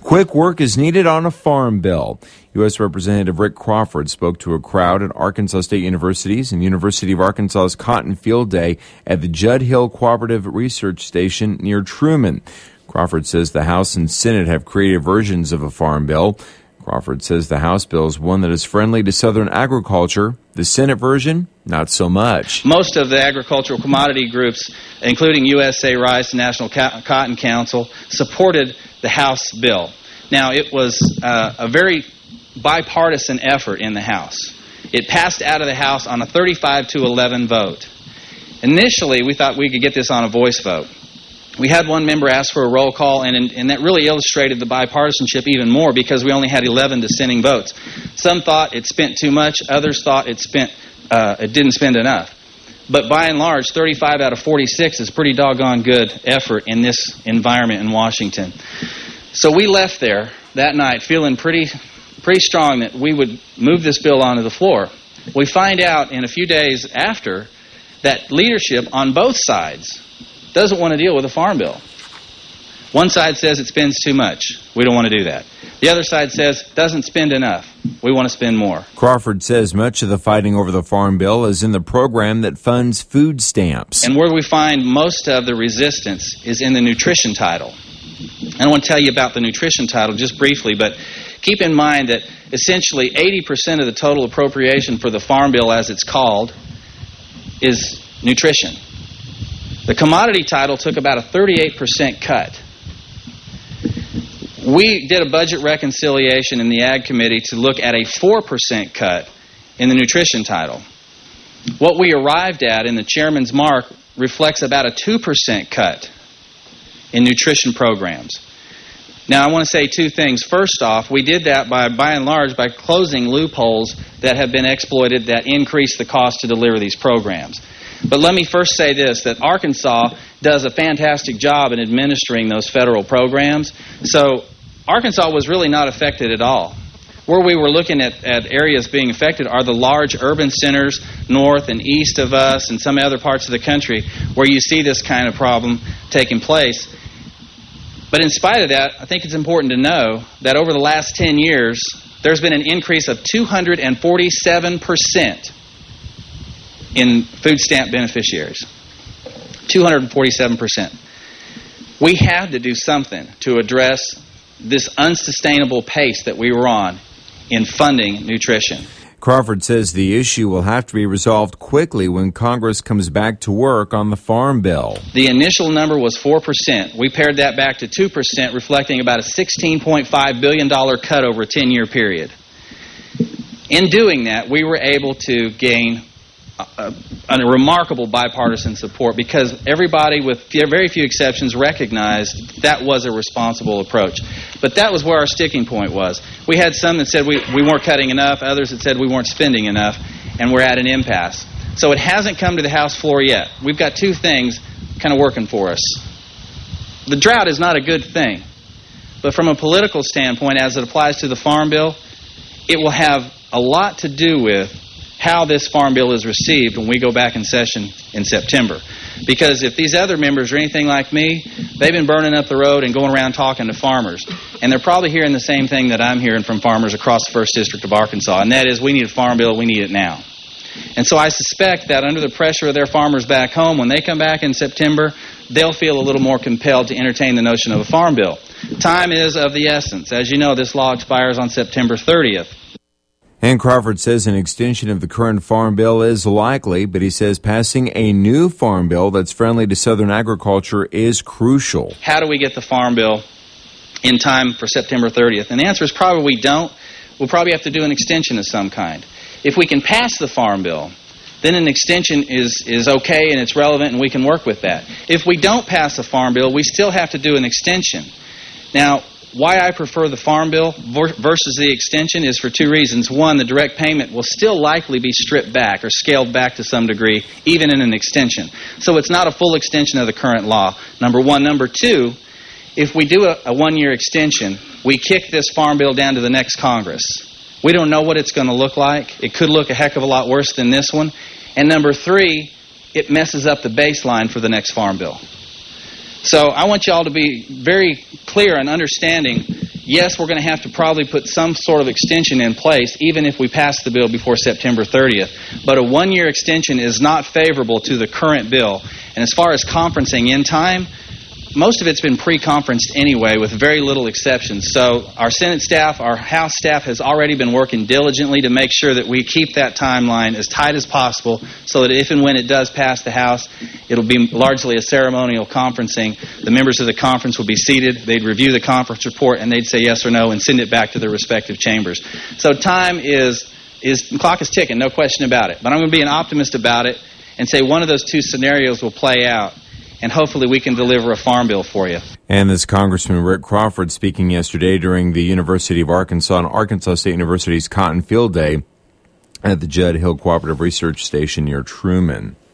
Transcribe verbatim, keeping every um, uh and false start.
Quick work is needed on a farm bill. U S Representative Rick Crawford spoke to a crowd at Arkansas State University's and University of Arkansas's Cotton Field Day at the Judd Hill Cooperative Research Station near Truman. Crawford says the House and Senate have creative versions of a farm bill. Crawford says the House bill is one that is friendly to Southern agriculture. The Senate version, not so much. Most of the agricultural commodity groups, including U S A Rice and National Cotton Council, supported the House bill. Now, it was uh, a very bipartisan effort in the House. It passed out of the House on a thirty-five to eleven vote. Initially, we thought we could get this on a voice vote. We had one member ask for a roll call, and, and that really illustrated the bipartisanship even more because we only had eleven dissenting votes. Some thought it spent too much. Others thought it spent uh, it didn't spend enough. But by and large, thirty-five out of forty-six is pretty doggone good effort in this environment in Washington. So we left there that night feeling pretty pretty strong that we would move this bill onto the floor. We find out in a few days after that leadership on both sides doesn't want to deal with a farm bill. One side says it spends too much. We don't want to do that. The other side says doesn't spend enough. We want to spend more. Crawford says much of the fighting over the farm bill is in the program that funds food stamps. And where we find most of the resistance is in the nutrition title. I want to tell you about the nutrition title just briefly, but keep in mind that essentially eighty percent of the total appropriation for the farm bill, as it's called, is nutrition. The commodity title took about a thirty-eight percent cut. We did a budget reconciliation in the Ag Committee to look at a four percent cut in the nutrition title. What we arrived at in the chairman's mark reflects about a two percent cut in nutrition programs. Now, I want to say two things. First off, we did that by, by and large by closing loopholes that have been exploited that increase the cost to deliver these programs. But let me first say this, that Arkansas does a fantastic job in administering those federal programs. So Arkansas was really not affected at all. Where we were looking at, at areas being affected are the large urban centers north and east of us and some other parts of the country where you see this kind of problem taking place. But in spite of that, I think it's important to know that over the last ten years, there's been an increase of two hundred forty-seven percent in food stamp beneficiaries. two hundred forty-seven percent. We had to do something to address this unsustainable pace that we were on in funding nutrition. Crawford says the issue will have to be resolved quickly when Congress comes back to work on the farm bill. The initial number was four percent. We pared that back to two percent, reflecting about a sixteen point five billion dollars cut over a ten-year period. In doing that, we were able to gain a, a remarkable bipartisan support because everybody, with very few exceptions, recognized that was a responsible approach. But that was where our sticking point was. We had some that said we, we weren't cutting enough, others that said we weren't spending enough, and we're at an impasse. So it hasn't come to the House floor yet. We've got two things kind of working for us. The drought is not a good thing, but from a political standpoint, as it applies to the Farm Bill, it will have a lot to do with how this Farm Bill is received when we go back in session in September. Because if these other members are anything like me, they've been burning up the road and going around talking to farmers. And they're probably hearing the same thing that I'm hearing from farmers across the first District of Arkansas, and that is we need a Farm Bill, we need it now. And so I suspect that under the pressure of their farmers back home, when they come back in September, they'll feel a little more compelled to entertain the notion of a Farm Bill. Time is of the essence. As you know, this law expires on September thirtieth. And Crawford says an extension of the current farm bill is likely, but he says passing a new farm bill that's friendly to Southern agriculture is crucial. How do we get the farm bill in time for September thirtieth? And the answer is probably we don't. We'll probably have to do an extension of some kind. If we can pass the farm bill, then an extension is, is okay and it's relevant and we can work with that. If we don't pass the farm bill, we still have to do an extension. Now, why I prefer the Farm Bill versus the extension is for two reasons. One, the direct payment will still likely be stripped back or scaled back to some degree, even in an extension. So it's not a full extension of the current law, number one. Number two, if we do a, a one-year extension, we kick this Farm Bill down to the next Congress. We don't know what it's going to look like. It could look a heck of a lot worse than this one. And number three, it messes up the baseline for the next Farm Bill. So I want you all to be very clear in understanding yes, we're going to have to probably put some sort of extension in place, even if we pass the bill before September thirtieth. But a one-year extension is not favorable to the current bill. And as far as conferencing in time, most of it's been pre-conferenced anyway, with very little exceptions. So our Senate staff, our House staff has already been working diligently to make sure that we keep that timeline as tight as possible so that if and when it does pass the House, it'll be largely a ceremonial conferencing. The members of the conference will be seated, they'd review the conference report, and they'd say yes or no and send it back to their respective chambers. So time is, is the clock is ticking, no question about it. But I'm going to be an optimist about it and say one of those two scenarios will play out. And hopefully we can deliver a farm bill for you. And this Congressman Rick Crawford speaking yesterday during the University of Arkansas and Arkansas State University's Cotton Field Day at the Judd Hill Cooperative Research Station near Truman.